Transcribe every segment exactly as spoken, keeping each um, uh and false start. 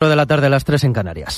de la tarde, a las tres en Canarias.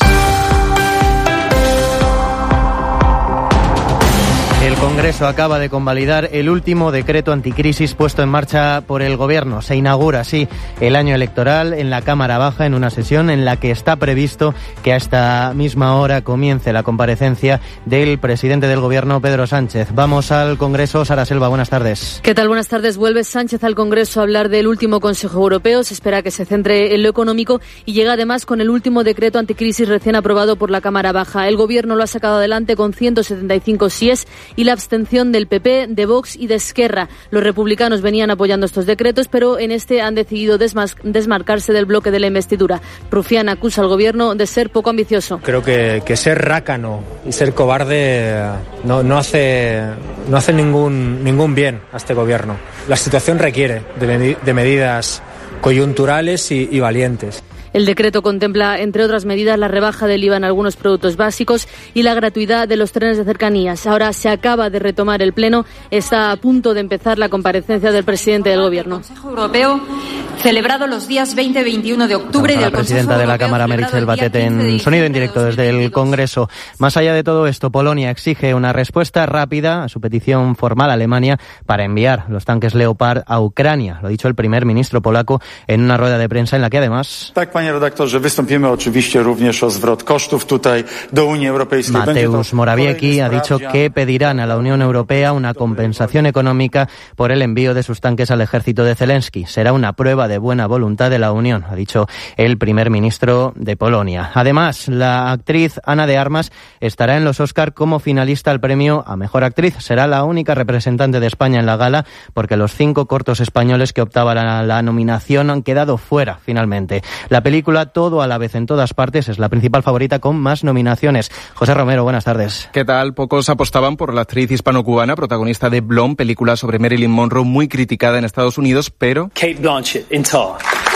El Congreso acaba de convalidar el último decreto anticrisis puesto en marcha por el Gobierno. Se inaugura así el año electoral en la Cámara Baja en una sesión en la que está previsto que a esta misma hora comience la comparecencia del presidente del Gobierno, Pedro Sánchez. Vamos al Congreso. Sara Selva, buenas tardes. ¿Qué tal? Buenas tardes. Vuelve Sánchez al Congreso a hablar del último Consejo Europeo. Se espera que se centre en lo económico y llega además con el último decreto anticrisis recién aprobado por la Cámara Baja. El Gobierno lo ha sacado adelante con ciento setenta y cinco síes y la abstención del P P, de Vox y de Esquerra. Los republicanos venían apoyando estos decretos, pero en este han decidido desmas- desmarcarse del bloque de la investidura. Rufián acusa al Gobierno de ser poco ambicioso. Creo que, que ser rácano y ser cobarde no, no hace, no hace ningún, ningún bien a este Gobierno. La situación requiere de, de medidas coyunturales y, y valientes. El decreto contempla, entre otras medidas, la rebaja del I V A en algunos productos básicos y la gratuidad de los trenes de cercanías. Ahora se acaba de retomar el Pleno. Está a punto de empezar la comparecencia del presidente del Gobierno. El Consejo Europeo, celebrado los días veinte y veintiuno de octubre. La presidenta de la Cámara, Meritxell Batet, en sonido en directo desde el Congreso. Más allá de todo esto, Polonia exige una respuesta rápida a su petición formal a Alemania para enviar los tanques Leopard a Ucrania. Lo ha dicho el primer ministro polaco en una rueda de prensa en la que además... Panie redaktorze, wystąpimy oczywiście również o zwrot kosztów tutaj do Unii Europejskiej. Mateusz Morawiecki ha dicho que pedirán a la Unión Europea una compensación económica por el envío de sus tanques al ejército de Zelensky. Será una prueba de buena voluntad de la Unión, ha dicho el primer ministro de Polonia. Además, la actriz Ana de Armas estará en los Oscar como finalista al premio a Mejor Actriz. Será la única representante de España en la gala porque los cinco cortos españoles que optaban a la nominación han quedado fuera finalmente. La película Todo a la vez en todas partes es la principal favorita con más nominaciones. José Romero, buenas tardes. ¿Qué tal? Pocos apostaban por la actriz hispano-cubana, protagonista de Blonde, película sobre Marilyn Monroe muy criticada en Estados Unidos, pero... Cate Blanchett in Tar,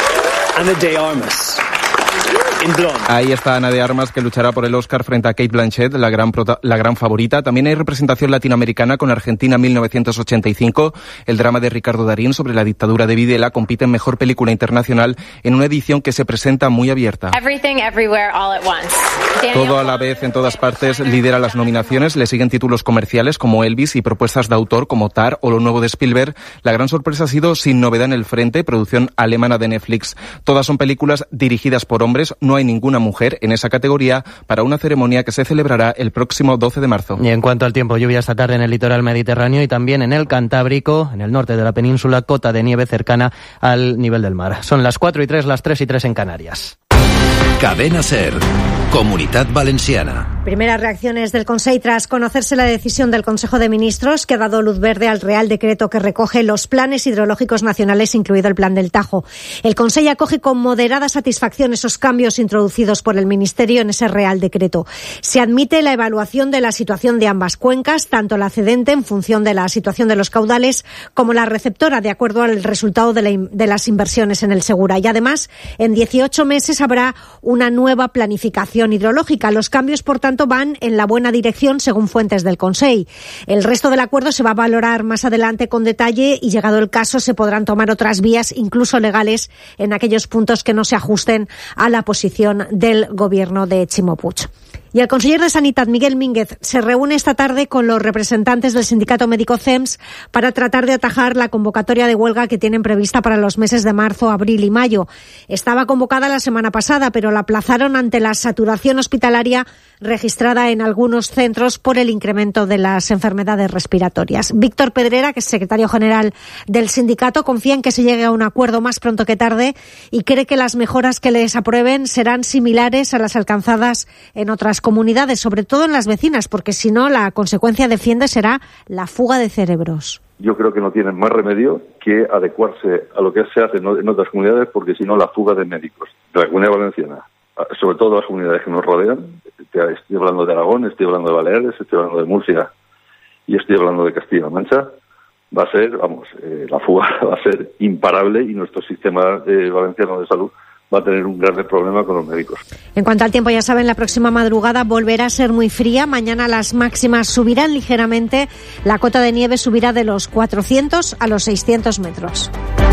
Ana de Armas in Blonde. Ahí está Ana de Armas, que luchará por el Oscar frente a Cate Blanchett, la gran, prota- la gran favorita. También hay representación latinoamericana con Argentina mil novecientos ochenta y cinco. El drama de Ricardo Darín sobre la dictadura de Videla compite en Mejor Película Internacional en una edición que se presenta muy abierta. Everything, everywhere, all at once. Todo a la vez en todas partes lidera las nominaciones. Le siguen títulos comerciales como Elvis y propuestas de autor como Tar o lo nuevo de Spielberg. La gran sorpresa ha sido Sin novedad en el frente, producción alemana de Netflix. Todas son películas dirigidas por hombres. No hay ninguna mujer en esa categoría para una ceremonia que se celebrará el próximo doce de marzo. Y en cuanto al tiempo, lluvia esta tarde en el litoral mediterráneo y también en el Cantábrico, en el norte de la península, cota de nieve cercana al nivel del mar. Son las cuatro y tres, las tres y tres en Canarias. Cadena SER, Comunitat Valenciana. Primeras reacciones del Consell tras conocerse la decisión del Consejo de Ministros que ha dado luz verde al Real Decreto que recoge los planes hidrológicos nacionales, incluido el Plan del Tajo. El Consell acoge con moderada satisfacción esos cambios introducidos por el Ministerio en ese Real Decreto. Se admite la evaluación de la situación de ambas cuencas, tanto la cedente en función de la situación de los caudales como la receptora de acuerdo al resultado de, la, de las inversiones en el Segura. Y además, en dieciocho meses habrá una nueva planificación hidrológica. Los cambios, por tanto, van en la buena dirección según fuentes del Consell. El resto del acuerdo se va a valorar más adelante con detalle y, llegado el caso, se podrán tomar otras vías, incluso legales, en aquellos puntos que no se ajusten a la posición del gobierno de Ximo Puig. Y el conseller de Sanitat, Miguel Mínguez, se reúne esta tarde con los representantes del sindicato médico C E M S para tratar de atajar la convocatoria de huelga que tienen prevista para los meses de marzo, abril y mayo. Estaba convocada la semana pasada, pero la aplazaron ante la saturación hospitalaria registrada en algunos centros por el incremento de las enfermedades respiratorias. Víctor Pedrera, que es secretario general del sindicato, confía en que se llegue a un acuerdo más pronto que tarde y cree que las mejoras que les aprueben serán similares a las alcanzadas en otras comunidades, sobre todo en las vecinas, porque si no, la consecuencia, defiende, será la fuga de cerebros. Yo creo que no tienen más remedio que adecuarse a lo que se hace en otras comunidades, porque si no, la fuga de médicos de la Comunidad Valenciana, sobre todo las comunidades que nos rodean, estoy hablando de Aragón, estoy hablando de Baleares, estoy hablando de Murcia y estoy hablando de Castilla-La Mancha, va a ser, vamos, eh, la fuga va a ser imparable y nuestro sistema eh, valenciano de salud va a tener un grave problema con los médicos. En cuanto al tiempo, ya saben, la próxima madrugada volverá a ser muy fría. Mañana las máximas subirán ligeramente. La cota de nieve subirá de los cuatrocientos a los seiscientos metros.